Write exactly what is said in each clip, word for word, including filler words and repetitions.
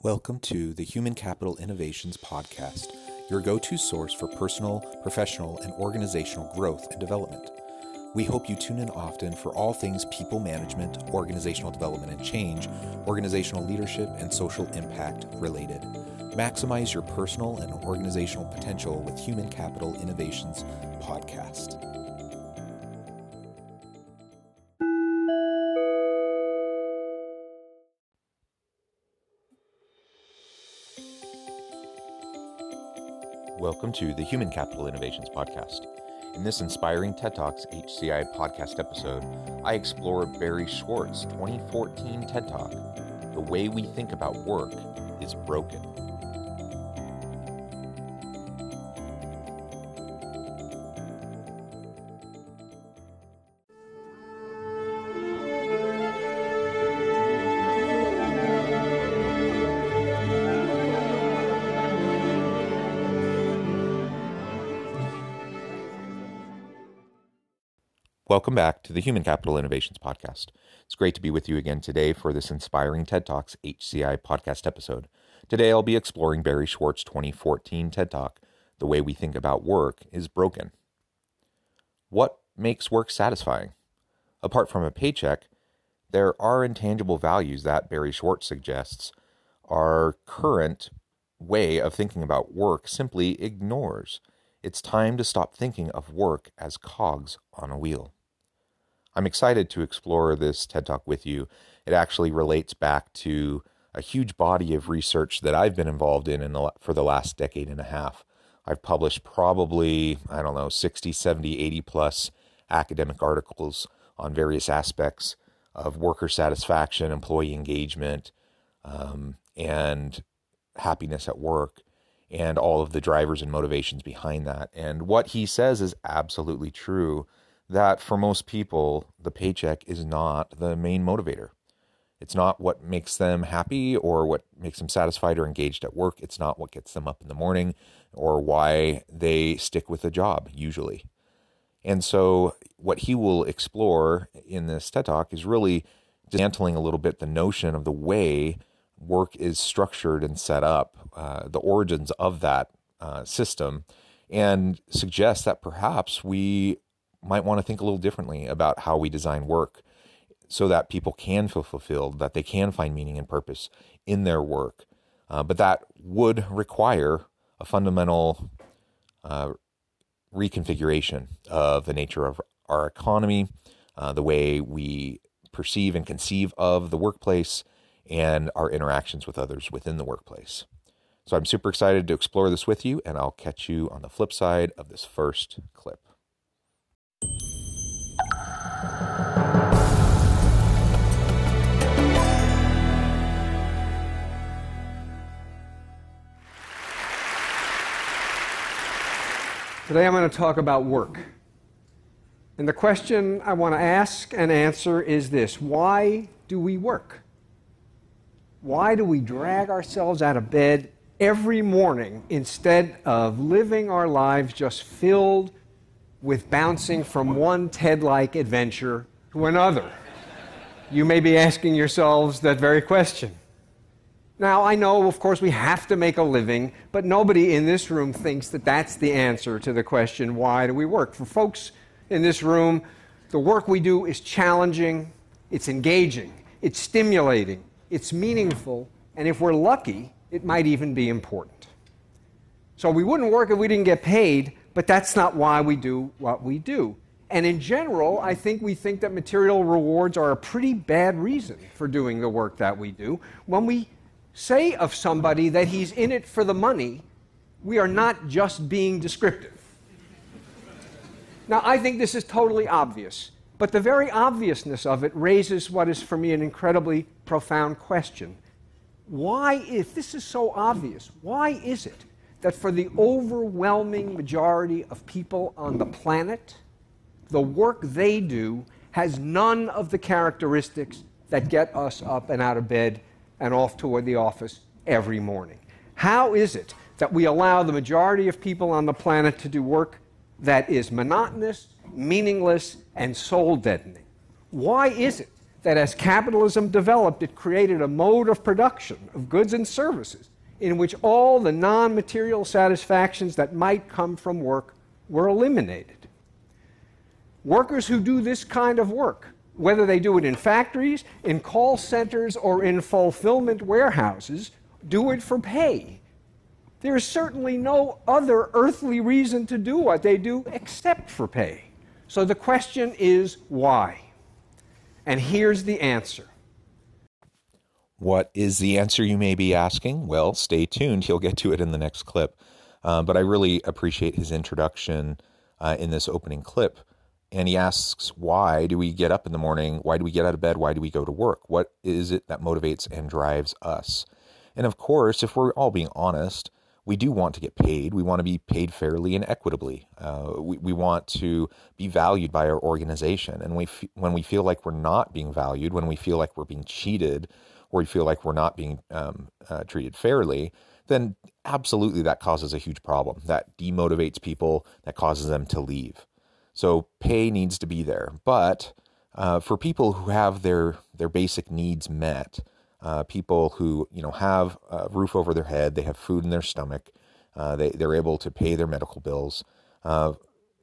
Welcome to the Human Capital Innovations Podcast, your go-to source for personal, professional, and organizational growth and development. We hope you tune in often for all things people management, organizational development and change, organizational leadership, and social impact related. Maximize your personal and organizational potential with Human Capital Innovations Podcast. Welcome to the Human Capital Innovations Podcast. In this inspiring TED Talks H C I podcast episode, I explore Barry Schwartz's twenty fourteen TED Talk, The Way We Think About Work is Broken. Welcome back to the Human Capital Innovations Podcast. It's great to be with you again today for this inspiring TED Talks H C I podcast episode. Today I'll be exploring Barry Schwartz's twenty fourteen TED Talk, The Way We Think About Work is Broken. What makes work satisfying? Apart from a paycheck, there are intangible values that Barry Schwartz suggests our current way of thinking about work simply ignores. It's time to stop thinking of work as cogs on a wheel. I'm excited to explore this TED Talk with you. It actually relates back to a huge body of research that I've been involved in, in the, for the last decade and a half. I've published probably, I don't know, sixty, seventy, eighty plus academic articles on various aspects of worker satisfaction, employee engagement, um, and happiness at work, and all of the drivers and motivations behind that. And what he says is absolutely true, that for most people, the paycheck is not the main motivator. It's not what makes them happy or what makes them satisfied or engaged at work. It's not what gets them up in the morning or why they stick with a job, usually. And so what he will explore in this TED Talk is really dismantling a little bit the notion of the way work is structured and set up, uh, the origins of that uh, system, and suggest that perhaps we might want to think a little differently about how we design work so that people can feel fulfilled, that they can find meaning and purpose in their work. Uh, but that would require a fundamental uh, reconfiguration of the nature of our economy, uh, the way we perceive and conceive of the workplace, and our interactions with others within the workplace. So I'm super excited to explore this with you, and I'll catch you on the flip side of this first clip. Today I'm going to talk about work. And the question I want to ask and answer is this: why do we work? Why do we drag ourselves out of bed every morning instead of living our lives just filled with bouncing from one TED-like adventure to another? You may be asking yourselves that very question. Now, I know, of course, we have to make a living, but nobody in this room thinks that that's the answer to the question, why do we work? For folks in this room, the work we do is challenging, it's engaging, it's stimulating, it's meaningful, and if we're lucky, it might even be important. So we wouldn't work if we didn't get paid, but that's not why we do what we do. And in general, I think we think that material rewards are a pretty bad reason for doing the work that we do. When we say of somebody that he's in it for the money, we are not just being descriptive. Now, I think this is totally obvious, but the very obviousness of it raises what is for me an incredibly profound question. Why, if this is so obvious, why is it that for the overwhelming majority of people on the planet, the work they do has none of the characteristics that get us up and out of bed and off toward the office every morning? How is it that we allow the majority of people on the planet to do work that is monotonous, meaningless, and soul-deadening? Why is it that as capitalism developed, it created a mode of production of goods and services in which all the non-material satisfactions that might come from work were eliminated. Workers who do this kind of work, whether they do it in factories, in call centers, or in fulfillment warehouses, do it for pay. There is certainly no other earthly reason to do what they do except for pay. So the question is, why? And here's the answer. What is the answer, you may be asking? Well, stay tuned. He'll get to it in the next clip. Uh, but I really appreciate his introduction uh, in this opening clip. And he asks, why do we get up in the morning? Why do we get out of bed? Why do we go to work? What is it that motivates and drives us? And of course, if we're all being honest, we do want to get paid. We want to be paid fairly and equitably. Uh, we, we want to be valued by our organization. And we f- when we feel like we're not being valued, when we feel like we're being cheated, or we feel like we're not being um, uh, treated fairly, then absolutely that causes a huge problem. That demotivates people, that causes them to leave. So pay needs to be there. But uh, for people who have their, their basic needs met, uh, people who you know have a roof over their head, they have food in their stomach, uh, they, they're able to pay their medical bills. Uh,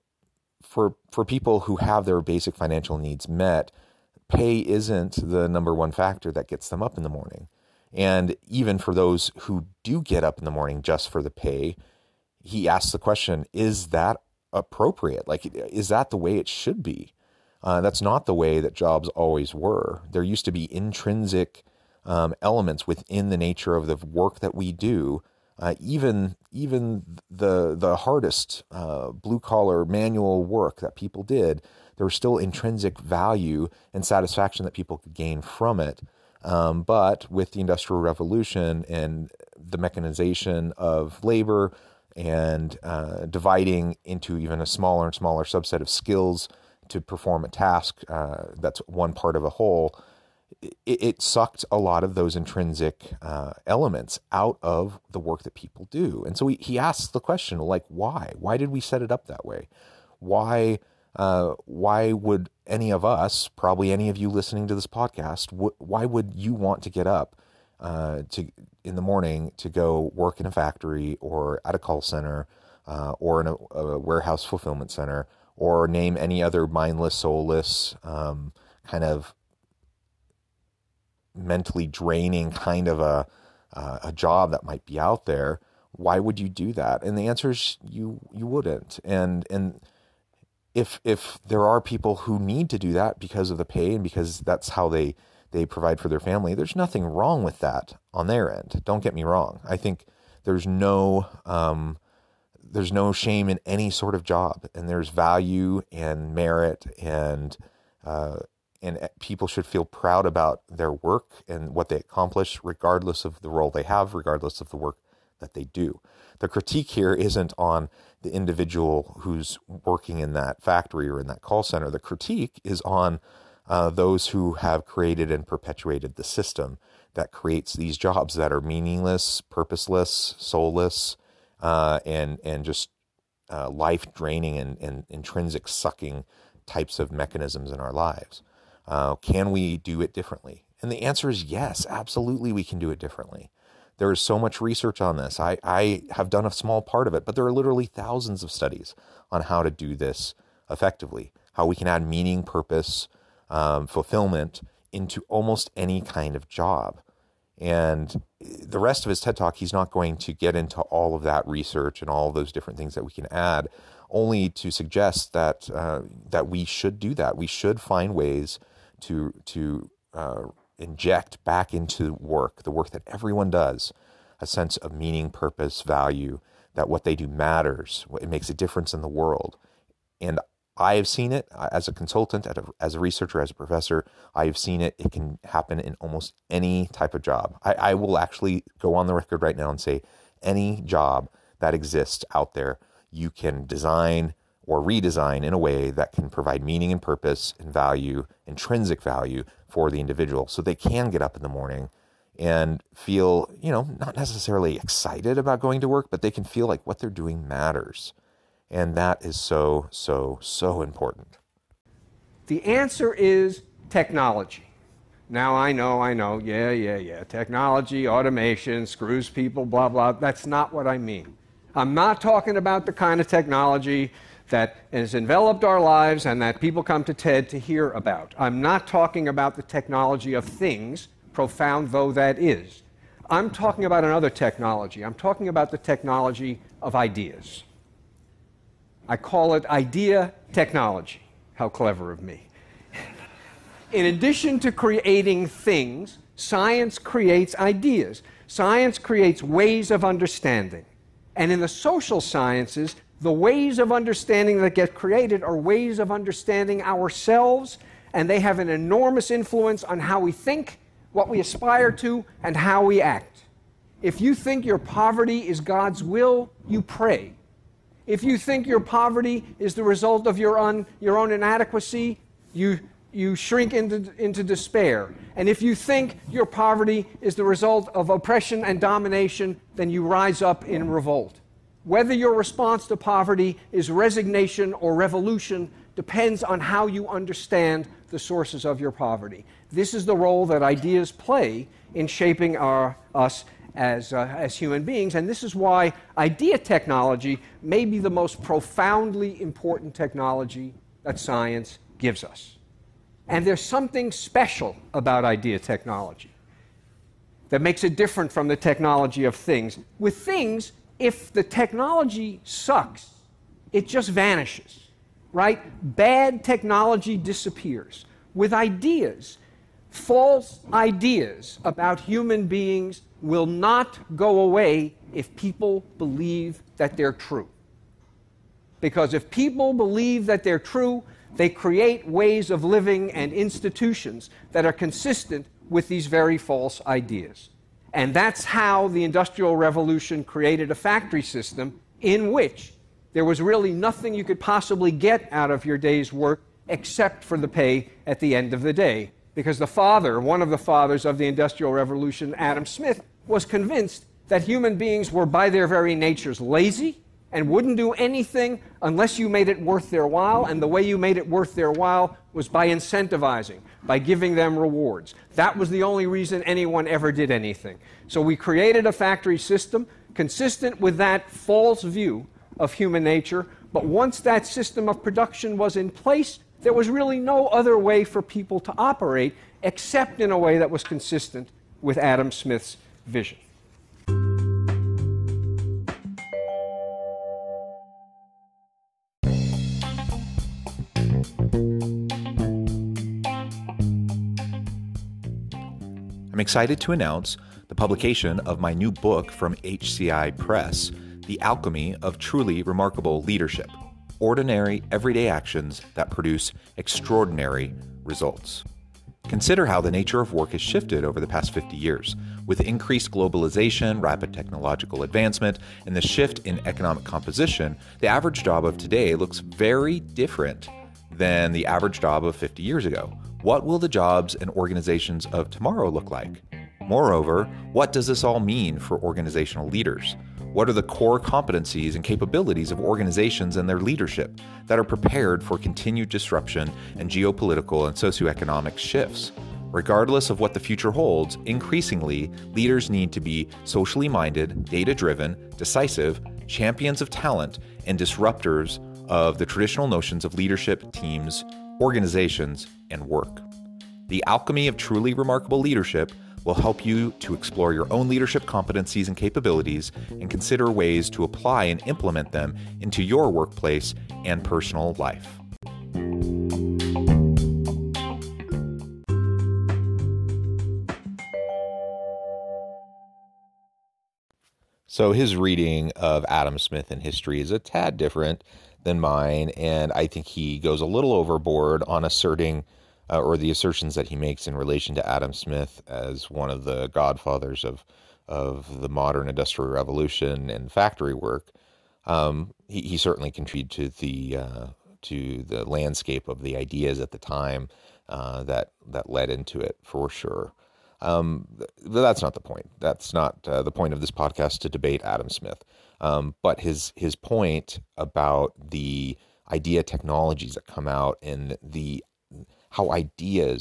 for, for people who have their basic financial needs met, pay isn't the number one factor that gets them up in the morning. And even for those who do get up in the morning just for the pay, he asks the question, is that appropriate? Like, is that the way it should be? Uh, that's not the way that jobs always were. There used to be intrinsic um, elements within the nature of the work that we do. Uh, even even the the hardest uh, blue collar manual work that people did, there was still intrinsic value and satisfaction that people could gain from it. Um, but with the Industrial Revolution and the mechanization of labor and uh, dividing into even a smaller and smaller subset of skills to perform a task uh, that's one part of a whole, it, it sucked a lot of those intrinsic uh, elements out of the work that people do. And so he, he asks the question, like, why? Why did we set it up that way? Why uh, why would any of us, probably any of you listening to this podcast, w- why would you want to get up uh, to in the morning to go work in a factory or at a call center uh, or in a, a warehouse fulfillment center, or name any other mindless, soulless, um, kind of mentally draining kind of a uh, a job that might be out there? Why would you do that? And the answer is you you wouldn't. And and if if there are people who need to do that because of the pay and because that's how they they provide for their family, there's nothing wrong with that on their end. Don't get me wrong. I think there's no um, there's no shame in any sort of job, and there's value and merit, and uh, and people should feel proud about their work and what they accomplish, regardless of the role they have, regardless of the work that they do. The critique here isn't on the individual who's working in that factory or in that call center. The critique is on uh, those who have created and perpetuated the system that creates these jobs that are meaningless, purposeless, soulless, uh, and and just uh, life-draining and, and intrinsic sucking types of mechanisms in our lives. Uh, can we do it differently? And the answer is yes, absolutely we can do it differently. There is so much research on this. I, I have done a small part of it, but there are literally thousands of studies on how to do this effectively, how we can add meaning, purpose, um, fulfillment into almost any kind of job. And the rest of his TED Talk, he's not going to get into all of that research and all of those different things that we can add, only to suggest that uh, that we should do that. We should find ways to to uh, inject back into work, the work that everyone does, a sense of meaning, purpose, value, that what they do matters. It makes a difference in the world. And I have seen it as a consultant, as a researcher, as a professor. I have seen it. It can happen in almost any type of job. I, I will actually go on the record right now and say any job that exists out there, you can design or redesign in a way that can provide meaning and purpose and value, intrinsic value for the individual, so they can get up in the morning and feel, you know, not necessarily excited about going to work, but they can feel like what they're doing matters. And that is so, so, so important. The answer is technology. Now I know, I know, yeah, yeah, yeah. Technology, automation, screws people, blah, blah. That's not what I mean. I'm not talking about the kind of technology that has enveloped our lives and that people come to TED to hear about. I'm not talking about the technology of things, profound though that is. I'm talking about another technology. I'm talking about the technology of ideas. I call it idea technology. How clever of me. In addition to creating things, science creates ideas. Science creates ways of understanding. And in the social sciences, the ways of understanding that get created are ways of understanding ourselves, and they have an enormous influence on how we think, what we aspire to, and how we act. If you think your poverty is God's will, you pray. If you think your poverty is the result of your own, your own inadequacy, you you shrink into, into despair. And if you think your poverty is the result of oppression and domination, then you rise up in revolt. Whether your response to poverty is resignation or revolution depends on how you understand the sources of your poverty. This is the role that ideas play in shaping our, us as, uh, as human beings, and this is why idea technology may be the most profoundly important technology that science gives us. And there's something special about idea technology that makes it different from the technology of things. With things, if the technology sucks, it just vanishes, right? Bad technology disappears. With ideas, false ideas about human beings will not go away if people believe that they're true. Because if people believe that they're true, they create ways of living and institutions that are consistent with these very false ideas. And that's how the Industrial Revolution created a factory system in which there was really nothing you could possibly get out of your day's work except for the pay at the end of the day. Because the father, one of the fathers of the Industrial Revolution, Adam Smith, was convinced that human beings were by their very natures lazy and wouldn't do anything unless you made it worth their while, and the way you made it worth their while was by incentivizing, by giving them rewards. That was the only reason anyone ever did anything. So we created a factory system consistent with that false view of human nature, but once that system of production was in place, there was really no other way for people to operate except in a way that was consistent with Adam Smith's vision. I'm excited to announce the publication of my new book from H C I Press, The Alchemy of Truly Remarkable Leadership: Ordinary, Everyday Actions That Produce Extraordinary Results. Consider how the nature of work has shifted over the past fifty years. With increased globalization, rapid technological advancement, and the shift in economic composition, the average job of today looks very different than the average job of fifty years ago. What will the jobs and organizations of tomorrow look like? Moreover, what does this all mean for organizational leaders? What are the core competencies and capabilities of organizations and their leadership that are prepared for continued disruption and geopolitical and socioeconomic shifts? Regardless of what the future holds, increasingly, leaders need to be socially minded, data-driven, decisive, champions of talent, and disruptors of the traditional notions of leadership, teams, organizations, and work. The Alchemy of Truly Remarkable Leadership will help you to explore your own leadership competencies and capabilities and consider ways to apply and implement them into your workplace and personal life. So his reading of Adam Smith and history is a tad different than mine, and I think he goes a little overboard on asserting uh, or the assertions that he makes in relation to Adam Smith as one of the godfathers of of the modern industrial revolution and factory work. Um, he, he certainly contributed to the uh, to the landscape of the ideas at the time uh, that that led into it, for sure. Um, but that's not the point. That's not uh, the point of this podcast, to debate Adam Smith. Um, but his his point about the idea technologies that come out and the how ideas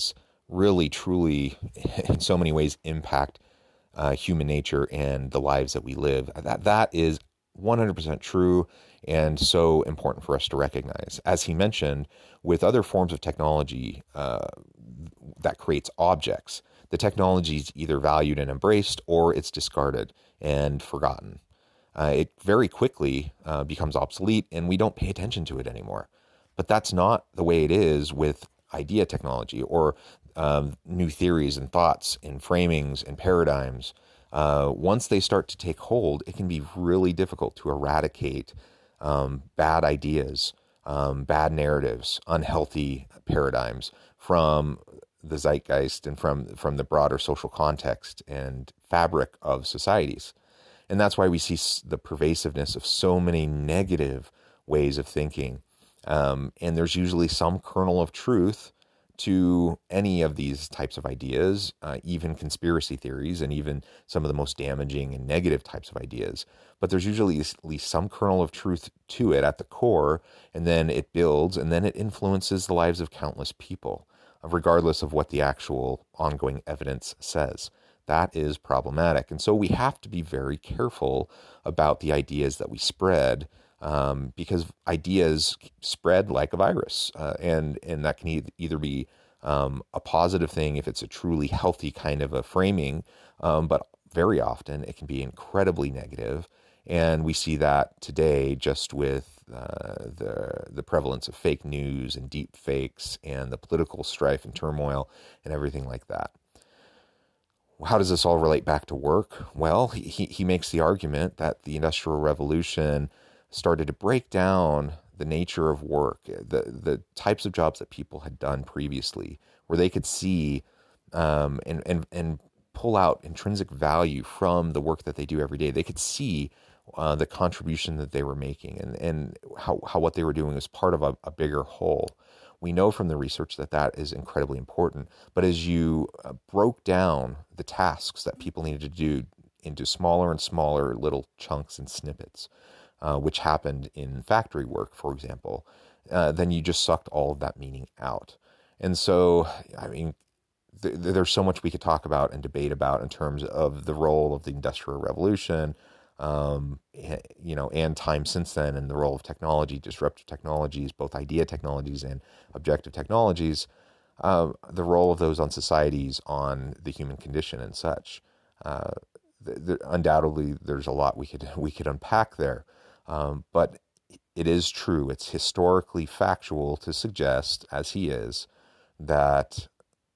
really, truly, in so many ways, impact uh, human nature and the lives that we live. That that is one hundred percent true and so important for us to recognize. As he mentioned, with other forms of technology uh, that creates objects, the technology is either valued and embraced or it's discarded and forgotten. Uh, it very quickly uh, becomes obsolete and we don't pay attention to it anymore. But that's not the way it is with idea technology or um, new theories and thoughts and framings and paradigms. Uh, once they start to take hold, it can be really difficult to eradicate um, bad ideas, um, bad narratives, unhealthy paradigms from the zeitgeist and from, from the broader social context and fabric of societies. And that's why we see the pervasiveness of so many negative ways of thinking. Um, and there's usually some kernel of truth to any of these types of ideas, uh, even conspiracy theories, and even some of the most damaging and negative types of ideas. But there's usually at least some kernel of truth to it at the core, and then it builds, and then it influences the lives of countless people, regardless of what the actual ongoing evidence says. That is problematic. And so we have to be very careful about the ideas that we spread, um, because ideas spread like a virus. Uh, and, and that can e- either be um, a positive thing if it's a truly healthy kind of a framing, um, but very often it can be incredibly negative. And we see that today just with uh, the the prevalence of fake news and deep fakes and the political strife and turmoil and everything like that. How does this all relate back to work? Well, he, he makes the argument that the Industrial Revolution started to break down the nature of work, the, the types of jobs that people had done previously, where they could see um, and, and, and pull out intrinsic value from the work that they do every day. They could see uh, the contribution that they were making and, and how, how what they were doing was part of a, a bigger whole. We know from the research that that is incredibly important. But as you uh, broke down the tasks that people needed to do into smaller and smaller little chunks and snippets, uh, which happened in factory work, for example, uh, then you just sucked all of that meaning out. And so, I mean, th- there's so much we could talk about and debate about in terms of the role of the Industrial Revolution, um, you know, and time since then, and the role of technology, disruptive technologies, both idea technologies and objective technologies, uh, the role of those on societies, on the human condition and such. Uh, th- th- undoubtedly, there's a lot we could we could unpack there, um, but it is true. It's historically factual to suggest, as he is, that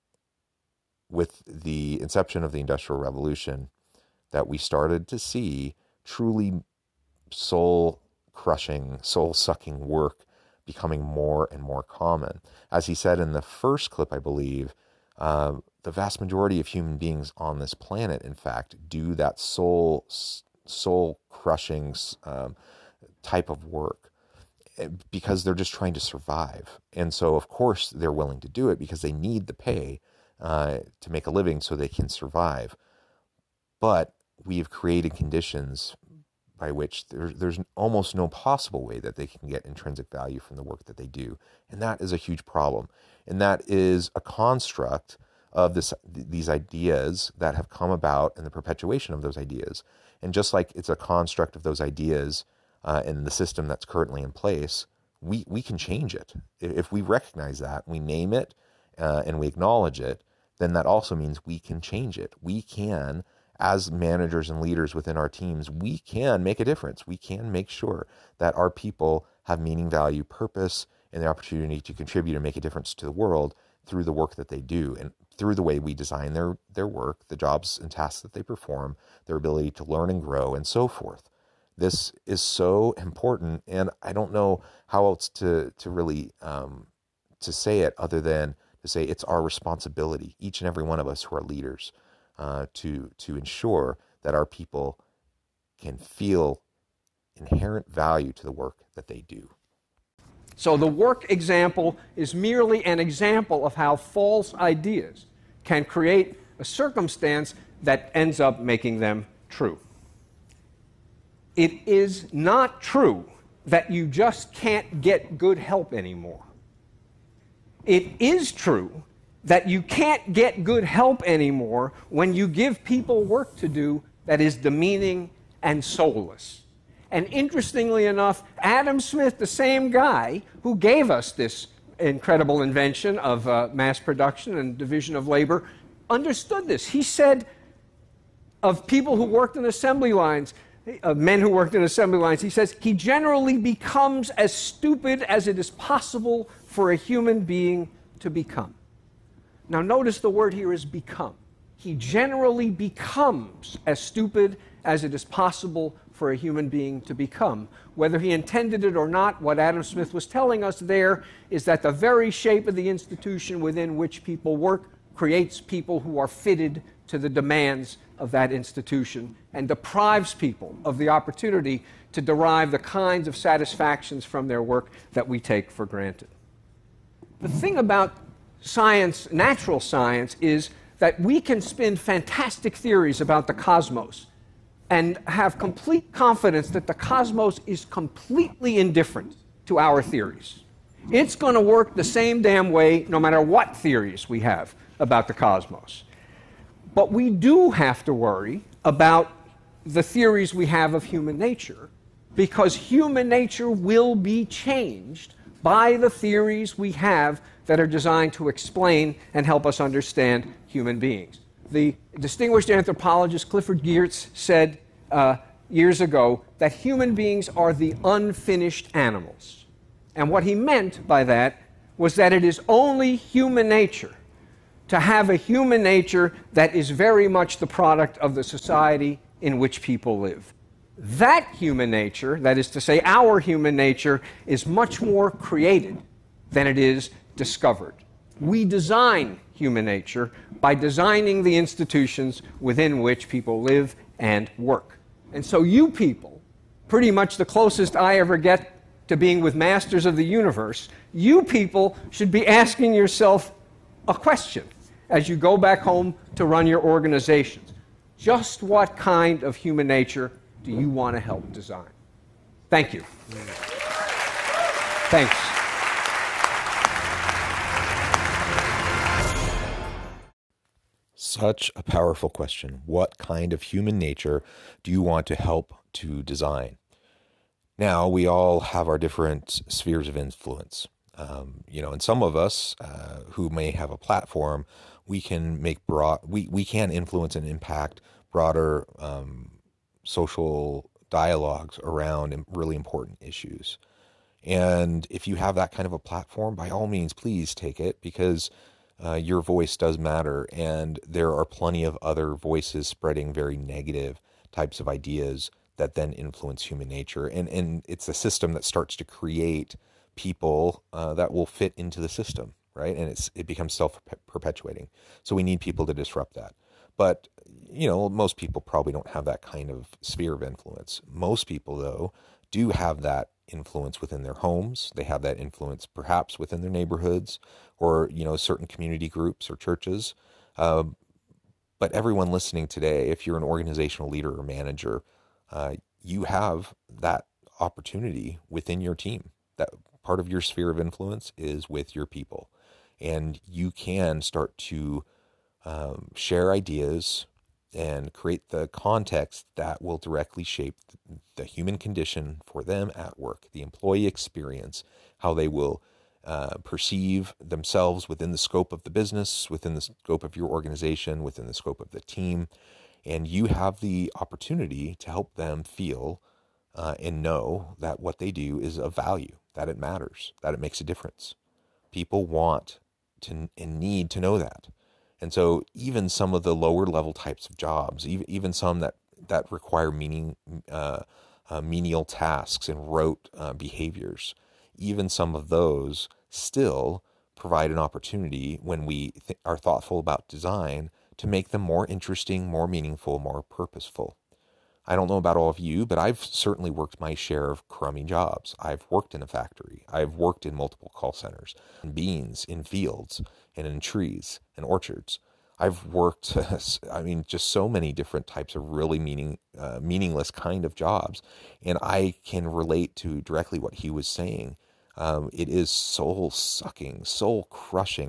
with the inception of the Industrial Revolution, that we started to see truly soul-crushing, soul-sucking work becoming more and more common. As he said in the first clip, I believe, uh, the vast majority of human beings on this planet, in fact, do that soul, soul-crushing um, type of work because they're just trying to survive. And so, of course, they're willing to do it because they need the pay uh, to make a living so they can survive. But we have created conditions by which there's, there's almost no possible way that they can get intrinsic value from the work that they do. And that is a huge problem. And that is a construct of this, these ideas that have come about and the perpetuation of those ideas. And just like it's a construct of those ideas uh, in the system that's currently in place, we, we can change it. If we recognize that, we name it uh, and we acknowledge it, then that also means we can change it. We can, as managers and leaders within our teams, we can make a difference. We can make sure that our people have meaning, value, purpose, and the opportunity to contribute and make a difference to the world through the work that they do and through the way we design their, their work, the jobs and tasks that they perform, their ability to learn and grow, and so forth. This is so important, and I don't know how else to, to really um, to say it other than to say it's our responsibility, each and every one of us who are leaders, Uh, to to ensure that our people can feel inherent value to the work that they do. So the work example is merely an example of how false ideas can create a circumstance that ends up making them true. It is not true that you just can't get good help anymore. It is true that you can't get good help anymore when you give people work to do that is demeaning and soulless. And interestingly enough, Adam Smith, the same guy who gave us this incredible invention of uh, mass production and division of labor, understood this. He said of people who worked in assembly lines, of men who worked in assembly lines, he says, he generally becomes as stupid as it is possible for a human being to become. Now notice the word here is become. He generally becomes as stupid as it is possible for a human being to become. Whether he intended it or not, what Adam Smith was telling us there is that the very shape of the institution within which people work creates people who are fitted to the demands of that institution and deprives people of the opportunity to derive the kinds of satisfactions from their work that we take for granted. The thing about science, natural science, is that we can spin fantastic theories about the cosmos and have complete confidence that the cosmos is completely indifferent to our theories. It's going to work the same damn way no matter what theories we have about the cosmos. But we do have to worry about the theories we have of human nature, because human nature will be changed by the theories we have that are designed to explain and help us understand human beings. The distinguished anthropologist Clifford Geertz said uh, years ago that human beings are the unfinished animals. And what he meant by that was that it is only human nature to have a human nature that is very much the product of the society in which people live. That human nature, that is to say our human nature, is much more created than it is discovered. We design human nature by designing the institutions within which people live and work. And so you people, pretty much the closest I ever get to being with masters of the universe, you people should be asking yourself a question as you go back home to run your organizations. Just what kind of human nature do you want to help design? Thank you. Thanks. Such a powerful question. What kind of human nature do you want to help to design? Now, we all have our different spheres of influence. Um, you know, and some of us uh, who may have a platform, we can make broad, we, we can influence and impact broader um, social dialogues around really important issues. And if you have that kind of a platform, by all means, please take it, because uh, your voice does matter. And there are plenty of other voices spreading very negative types of ideas that then influence human nature. And, and it's a system that starts to create people uh, that will fit into the system, right? And it's, it becomes self-perpetuating. So we need people to disrupt that. But, you know, most people probably don't have that kind of sphere of influence. Most people, though, do have that influence within their homes. They have that influence perhaps within their neighborhoods or, you know, certain community groups or churches. Uh, but everyone listening today, if you're an organizational leader or manager, uh, you have that opportunity within your team. That part of your sphere of influence is with your people. And you can start to um, share ideas and create the context that will directly shape the human condition for them at work, the employee experience, how they will uh, perceive themselves within the scope of the business, within the scope of your organization, within the scope of the team. And you have the opportunity to help them feel uh, and know that what they do is of value, that it matters, that it makes a difference. People want to and need to know that. And so even some of the lower level types of jobs, even, even some that, that require meaning, uh, uh, menial tasks and rote uh, behaviors, even some of those still provide an opportunity when we th- are thoughtful about design to make them more interesting, more meaningful, more purposeful. I don't know about all of you, but I've certainly worked my share of crummy jobs. I've worked in a factory. I've worked in multiple call centers, in beans, in fields, and in trees and orchards. I've worked, I mean, just so many different types of really meaning, uh, meaningless kind of jobs. And I can relate to directly what he was saying. Um, it is soul-sucking, soul-crushing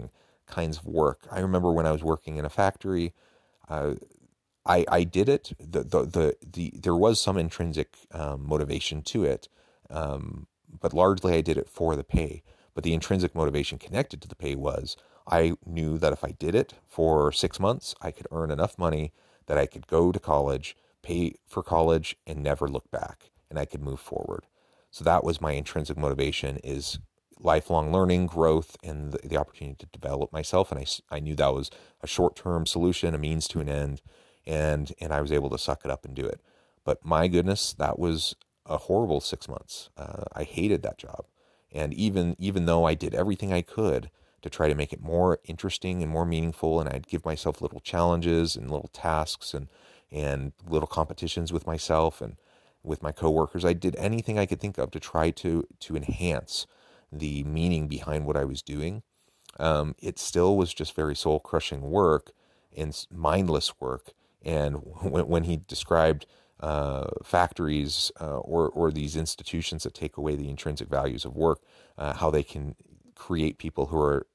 kinds of work. I remember when I was working in a factory, uh, I, I did it. The, the, the, the, there was some intrinsic um, motivation to it, um, but largely I did it for the pay. But the intrinsic motivation connected to the pay was I knew that if I did it for six months, I could earn enough money that I could go to college, pay for college, and never look back, and I could move forward. So that was my intrinsic motivation, is lifelong learning, growth, and the, the opportunity to develop myself. And I, I knew that was a short-term solution, a means to an end, and and I was able to suck it up and do it. But my goodness, that was a horrible six months. Uh, I hated that job. And even even though I did everything I could to try to make it more interesting and more meaningful, and I'd give myself little challenges and little tasks and and little competitions with myself and with my coworkers, I did anything I could think of to try to to enhance the meaning behind what I was doing. Um, it still was just very soul-crushing work and mindless work. And when, when he described uh, factories uh, or or these institutions that take away the intrinsic values of work, uh, how they can create people who are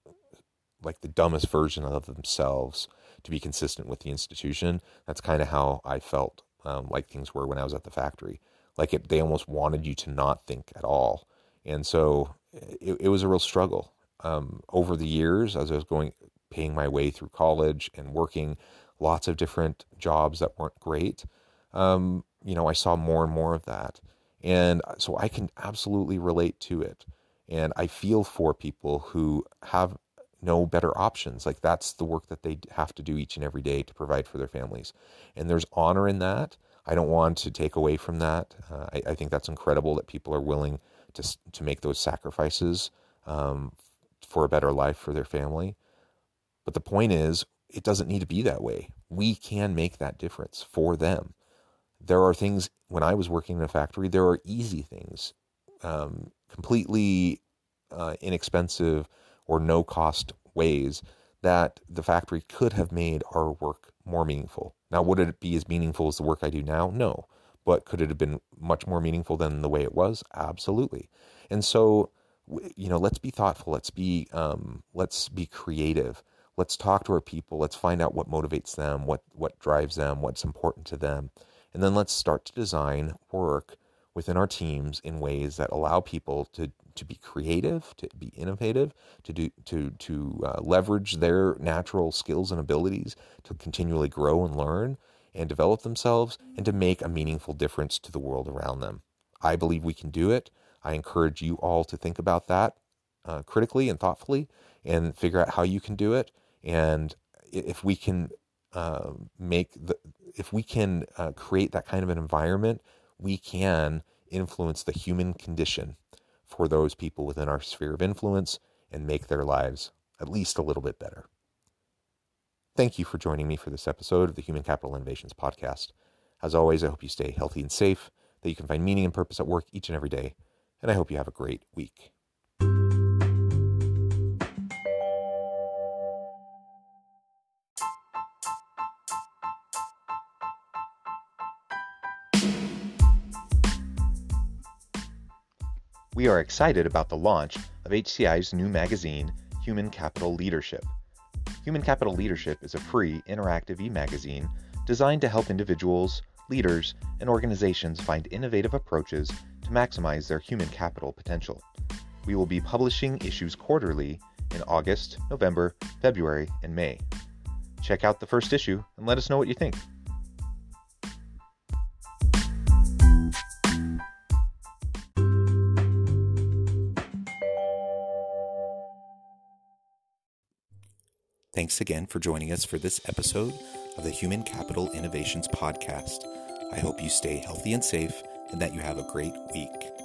like the dumbest version of themselves to be consistent with the institution, that's kind of how I felt um, like things were when I was at the factory. Like it, they almost wanted you to not think at all. And so it, it was a real struggle. Um, over the years, as I was going, paying my way through college and working lots of different jobs that weren't great, um, you know, I saw more and more of that. And so I can absolutely relate to it. And I feel for people who have no better options. Like that's the work that they have to do each and every day to provide for their families. And there's honor in that. I don't want to take away from that. Uh, I, I think that's incredible that people are willing to to make those sacrifices um, for a better life for their family. But the point is, it doesn't need to be that way. We can make that difference for them. There are things, when I was working in a factory, there are easy things, um, completely uh, inexpensive or no-cost ways that the factory could have made our work more meaningful. Now, would it be as meaningful as the work I do now? No. But could it have been much more meaningful than the way it was? Absolutely. And so, you know, let's be thoughtful. Let's be, um, let's be creative. Let's talk to our people. Let's find out what motivates them, what, what drives them, what's important to them. And then let's start to design work within our teams in ways that allow people to, to be creative, to be innovative, to do, to, to uh, leverage their natural skills and abilities to continually grow and learn and develop themselves, and to make a meaningful difference to the world around them. I believe we can do it. I encourage you all to think about that uh, critically and thoughtfully and figure out how you can do it. And if we can uh, make the, if we can uh, create that kind of an environment, we can influence the human condition for those people within our sphere of influence and make their lives at least a little bit better. Thank you for joining me for this episode of the Human Capital Innovations Podcast. As always, I hope you stay healthy and safe, that you can find meaning and purpose at work each and every day, and I hope you have a great week. We are excited about the launch of H C I's new magazine, Human Capital Leadership. Human Capital Leadership is a free, interactive e-magazine designed to help individuals, leaders, and organizations find innovative approaches to maximize their human capital potential. We will be publishing issues quarterly in August, November, February, and May. Check out the first issue and let us know what you think. Thanks again for joining us for this episode of the Human Capital Innovations Podcast. I hope you stay healthy and safe and that you have a great week.